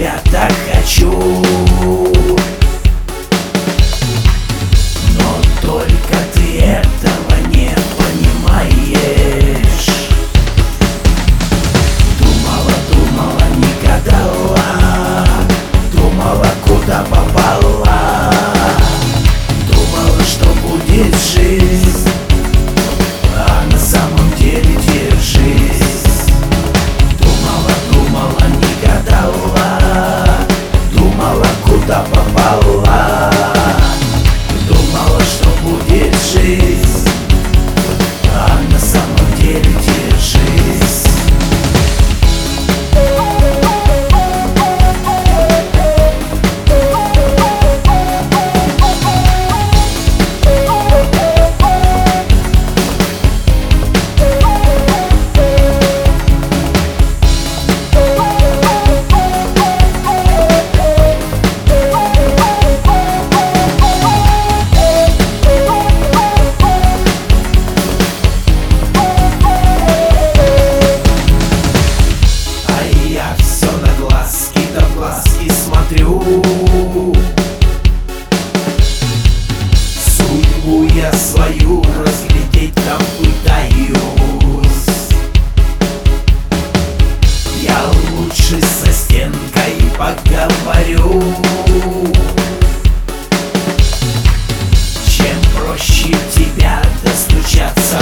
тебя так хочу, но только ты этого не понимаешь. Думала, думала, не гадала, думала, куда попала, думала, что будет жизнь, а на самом деле держись. Думала, думала, не гадала, думала, куда попала, думала, что будет жизнь, а на самом деле держись. Судьбу я свою разглядеть там пытаюсь. Я лучше со стенкой поговорю, чем проще тебя достучаться